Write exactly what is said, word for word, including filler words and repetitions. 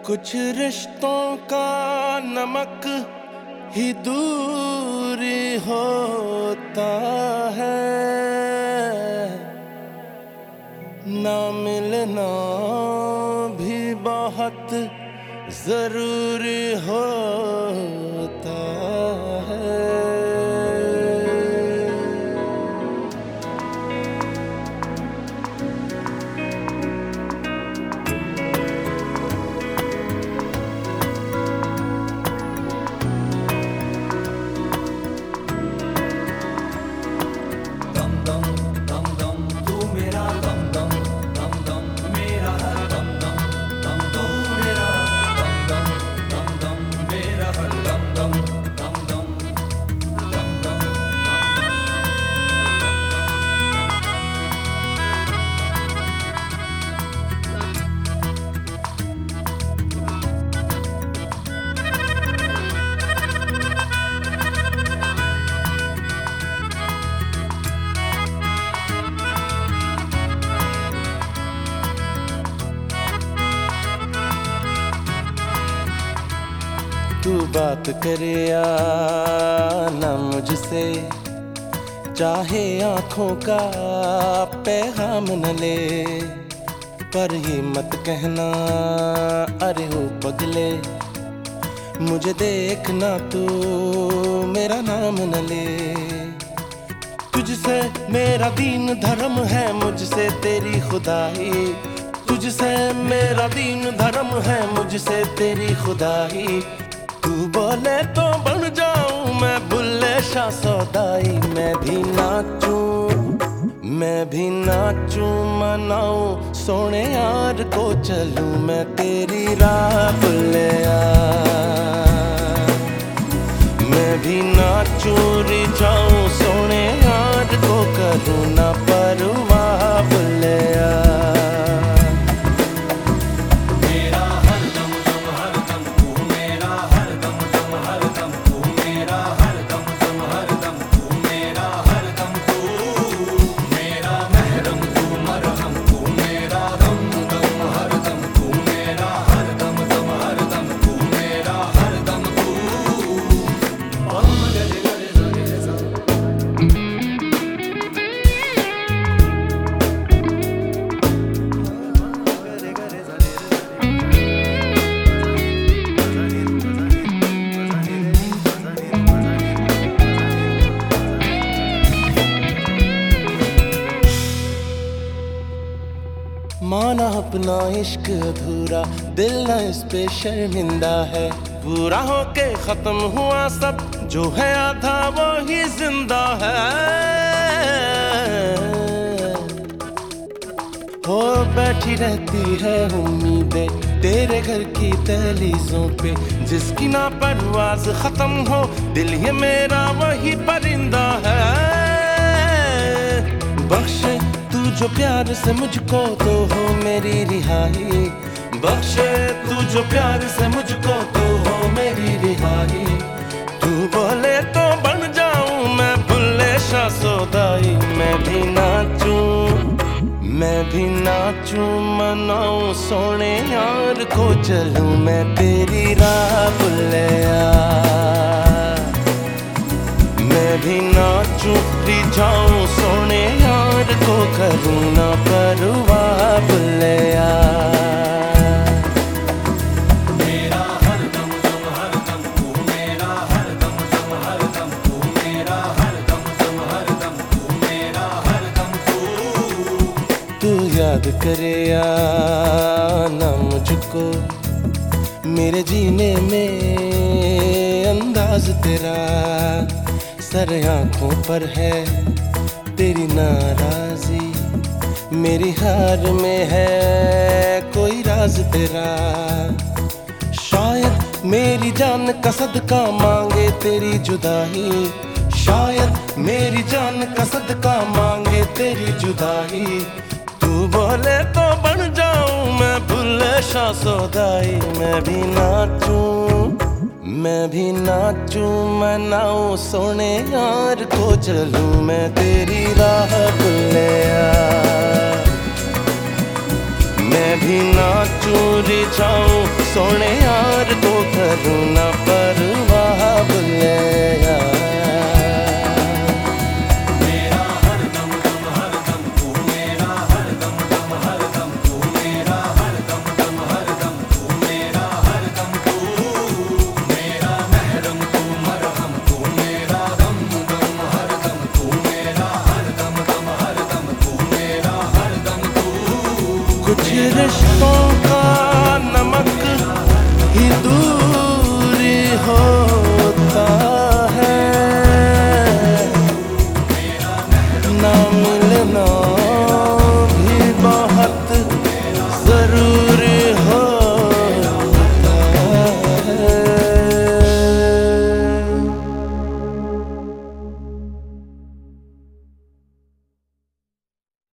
कुछ रिश्तों का नमक ही दूरी होता है, ना मिलना भी बहुत जरूरी होता है। तू बात करे या ना मुझसे, चाहे आँखों का पैगाम न ले, पर ये मत कहना अरे हो पगले, मुझे देखना तू मेरा नाम न ले। तुझसे मेरा दीन धर्म है, मुझसे तेरी खुदाई, तुझसे मेरा दीन धर्म है, मुझसे तेरी खुदाई। तू बोले तो बन जाऊं मैं बुल्ले शाह सौदाई, मैं भी नाचूं मैं भी नाचूं मनाऊं सोने यार को चलूं मैं तेरी राह बुल्लिया। मैं भी नाचूं रिझाऊं सोने यार को करूं ना परवाह बुल्लिया। माना अपना इश्क अधूरा, दिल न इस पे शर्मिंदा है, पूरा होके खत्म हुआ सब, जो है आधा वो ही जिंदा है। हो बैठी रहती है उम्मीदें तेरे घर की दहलीजों पे, जिसकी ना परवाज खत्म हो, दिल ये मेरा वही परिंदा है। बख्शे तू जो प्यार से मुझको तो हो मेरी रिहाई, बख्शे तू जो प्यार से मुझको तो हो मेरी रिहाई। तू बोले तो बन जाऊं मैं बुल्ले शाह सौदाई, मैं भी नाचूं मैं भी नाचूं मनाऊं सोने यार को चलूं मैं तेरी राह बुल्लिया। मैं भी नाचूं रिझाऊं सोने यार को करूं ना परवाह बुल्लिया। मेरा हर दम दम हर दम तू मेरा हर दम दम हर दम तू मेरा हर दम दम हर दम तू मेरा हर दम तू। तू याद करे या ना मुझको, मेरे जीने में अंदाज तेरा, सर आँखों पर है तेरी नाराजी, मेरी हार में है कोई राज तेरा। शायद मेरी जान का सदका मांगे तेरी जुदाई, शायद मेरी जान का सदका मांगे तेरी जुदाई। तू बोले तो बन जाऊं मैं बुल्ले शाह सौदाई, मैं भी नाचूं मैं भी नाचूं मनाऊं सोने यार को चलूं मैं तेरी राह बुल्लिया। मैं भी नाचूं रिझाऊं सोने यार को करूँ ना पर